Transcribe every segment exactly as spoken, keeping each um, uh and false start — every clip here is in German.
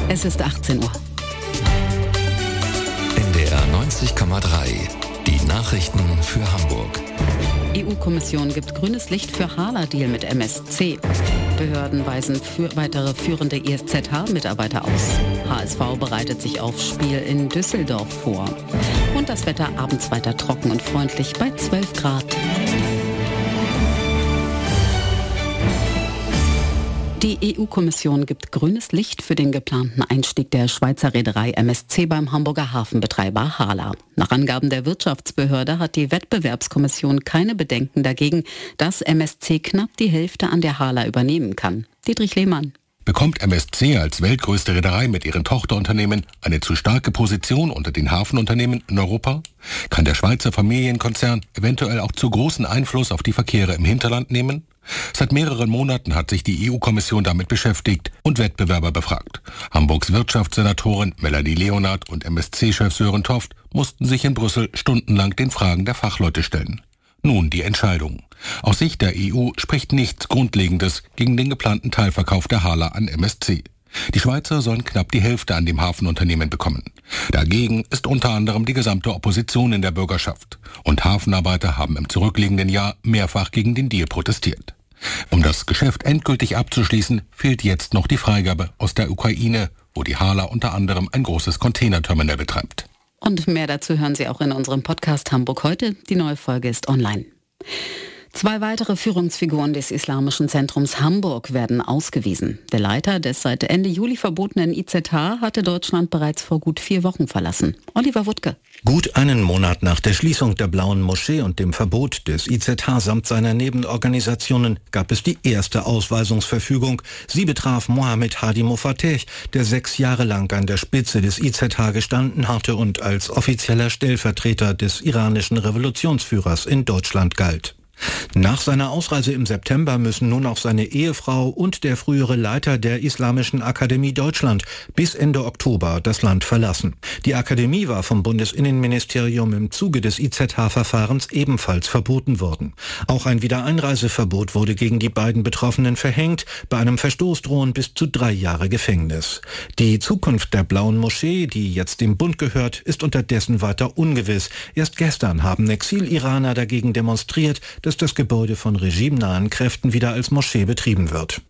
Es ist achtzehn Uhr. N D R neunzig Komma drei. Die Nachrichten für Hamburg. E U-Kommission gibt grünes Licht für Hala-Deal mit M S C. Behörden weisen für weitere führende I S Z H-Mitarbeiter aus. H S V bereitet sich auf Spiel in Düsseldorf vor. Und das Wetter abends weiter trocken und freundlich bei zwölf Grad. Die E U-Kommission gibt grünes Licht für den geplanten Einstieg der Schweizer Reederei M S C beim Hamburger Hafenbetreiber Hala. Nach Angaben der Wirtschaftsbehörde hat die Wettbewerbskommission keine Bedenken dagegen, dass M S C knapp die Hälfte an der Hala übernehmen kann. Dietrich Lehmann. Bekommt M S C als weltgrößte Reederei mit ihren Tochterunternehmen eine zu starke Position unter den Hafenunternehmen in Europa? Kann der Schweizer Familienkonzern eventuell auch zu großen Einfluss auf die Verkehre im Hinterland nehmen? Seit mehreren Monaten hat sich die E U-Kommission damit beschäftigt und Wettbewerber befragt. Hamburgs Wirtschaftssenatorin Melanie Leonard und M S C-Chef Sören Toft mussten sich in Brüssel stundenlang den Fragen der Fachleute stellen. Nun die Entscheidung. Aus Sicht der E U spricht nichts Grundlegendes gegen den geplanten Teilverkauf der Hala an M S C. Die Schweizer sollen knapp die Hälfte an dem Hafenunternehmen bekommen. Dagegen ist unter anderem die gesamte Opposition in der Bürgerschaft. Und Hafenarbeiter haben im zurückliegenden Jahr mehrfach gegen den Deal protestiert. Um das Geschäft endgültig abzuschließen, fehlt jetzt noch die Freigabe aus der Ukraine, wo die Hala unter anderem ein großes Containerterminal betreibt. Und mehr dazu hören Sie auch in unserem Podcast Hamburg heute. Die neue Folge ist online. Zwei weitere Führungsfiguren des Islamischen Zentrums Hamburg werden ausgewiesen. Der Leiter des seit Ende Juli verbotenen I Z H hatte Deutschland bereits vor gut vier Wochen verlassen. Oliver Wuttke. Gut einen Monat nach der Schließung der Blauen Moschee und dem Verbot des I Z H samt seiner Nebenorganisationen gab es die erste Ausweisungsverfügung. Sie betraf Mohammed Hadi Mofateh, der sechs Jahre lang an der Spitze des I Z H gestanden hatte und als offizieller Stellvertreter des iranischen Revolutionsführers in Deutschland galt. Nach seiner Ausreise im September müssen nun auch seine Ehefrau und der frühere Leiter der Islamischen Akademie Deutschland bis Ende Oktober das Land verlassen. Die Akademie war vom Bundesinnenministerium im Zuge des I Z H-Verfahrens ebenfalls verboten worden. Auch ein Wiedereinreiseverbot wurde gegen die beiden Betroffenen verhängt. Bei einem Verstoß drohen bis zu drei Jahre Gefängnis. Die Zukunft der Blauen Moschee, die jetzt dem Bund gehört, ist unterdessen weiter ungewiss. Erst gestern haben Exil-Iraner dagegen demonstriert, dass das Gebäude von regimenahen Kräften wieder als Moschee betrieben wird.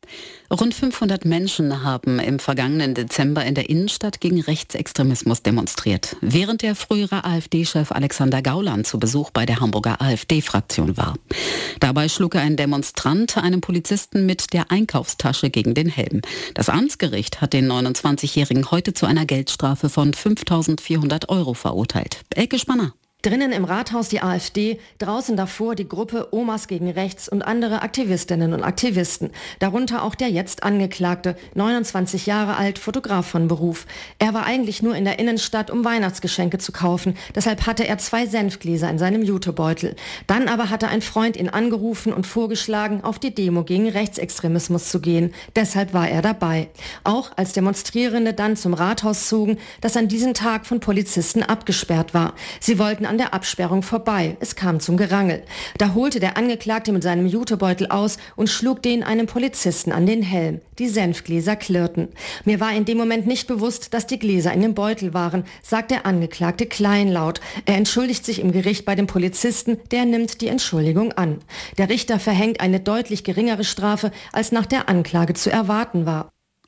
Rund fünfhundert Menschen haben im vergangenen Dezember in der Innenstadt gegen Rechtsextremismus demonstriert, während der frühere AfD-Chef Alexander Gauland zu Besuch bei der Hamburger AfD-Fraktion war. Dabei schlug ein Demonstrant einem Polizisten mit der Einkaufstasche gegen den Helm. Das Amtsgericht hat den neunundzwanzigjährigen heute zu einer Geldstrafe von fünftausendvierhundert Euro verurteilt. Elke Spanner. Drinnen im Rathaus die AfD, draußen davor die Gruppe Omas gegen Rechts und andere Aktivistinnen und Aktivisten. Darunter auch der jetzt Angeklagte, neunundzwanzig Jahre alt, Fotograf von Beruf. Er war eigentlich nur in der Innenstadt, um Weihnachtsgeschenke zu kaufen. Deshalb hatte er zwei Senfgläser in seinem Jutebeutel. Dann aber hatte ein Freund ihn angerufen und vorgeschlagen, auf die Demo gegen Rechtsextremismus zu gehen. Deshalb war er dabei. Auch als Demonstrierende dann zum Rathaus zogen, das an diesem Tag von Polizisten abgesperrt war. Sie wollten an der Absperrung vorbei. Es kam zum Gerangel. Da holte der Angeklagte mit seinem Jutebeutel aus und schlug den einem Polizisten an den Helm. Die Senfgläser klirrten. Mir war in dem Moment nicht bewusst, dass die Gläser in dem Beutel waren, sagt der Angeklagte kleinlaut. Er entschuldigt sich im Gericht bei dem Polizisten, der nimmt die Entschuldigung an. Der Richter verhängt eine deutlich geringere Strafe, als nach der Anklage zu erwarten war.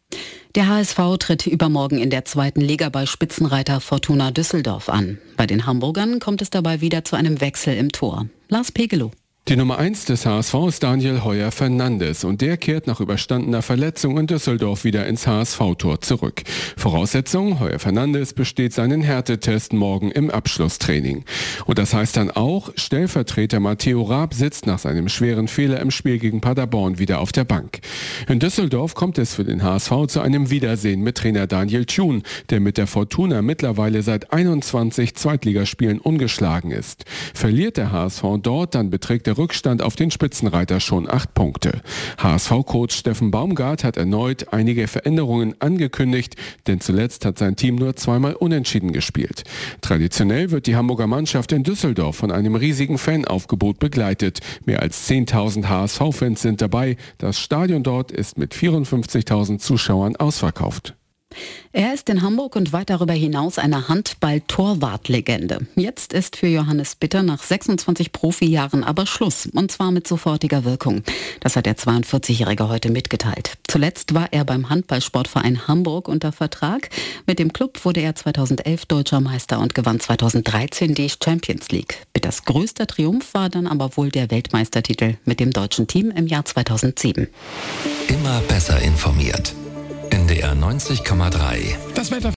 Der H S V tritt übermorgen in der zweiten Liga bei Spitzenreiter Fortuna Düsseldorf an. Bei den Hamburgern kommt es dabei wieder zu einem Wechsel im Tor. Lars Pegelow. Die Nummer eins des H S V ist Daniel Heuer-Fernandes und der kehrt nach überstandener Verletzung in Düsseldorf wieder ins H S V-Tor zurück. Voraussetzung, Heuer-Fernandes besteht seinen Härtetest morgen im Abschlusstraining. Und das heißt dann auch, Stellvertreter Matteo Raab sitzt nach seinem schweren Fehler im Spiel gegen Paderborn wieder auf der Bank. In Düsseldorf kommt es für den H S V zu einem Wiedersehen mit Trainer Daniel Thun, der mit der Fortuna mittlerweile seit einundzwanzig Zweitligaspielen ungeschlagen ist. Verliert der H S V dort, dann beträgt der Rückstand auf den Spitzenreiter schon acht Punkte. H S V-Coach Steffen Baumgart hat erneut einige Veränderungen angekündigt, denn zuletzt hat sein Team nur zweimal unentschieden gespielt. Traditionell wird die Hamburger Mannschaft in Düsseldorf von einem riesigen Fanaufgebot begleitet. Mehr als zehntausend H S V-Fans sind dabei. Das Stadion dort ist mit vierundfünfzigtausend Zuschauern ausverkauft. Er ist in Hamburg und weit darüber hinaus eine Handball-Torwart-Legende. Jetzt ist für Johannes Bitter nach sechsundzwanzig Profijahren aber Schluss, und zwar mit sofortiger Wirkung. Das hat der zweiundvierzigjährige heute mitgeteilt. Zuletzt war er beim Handballsportverein Hamburg unter Vertrag. Mit dem Club wurde er zweitausendelf Deutscher Meister und gewann zweitausenddreizehn die Champions League. Bitters größter Triumph war dann aber wohl der Weltmeistertitel mit dem deutschen Team im Jahr zweitausendsieben. Immer besser informiert. N D R neunzig Komma drei. Das Wetter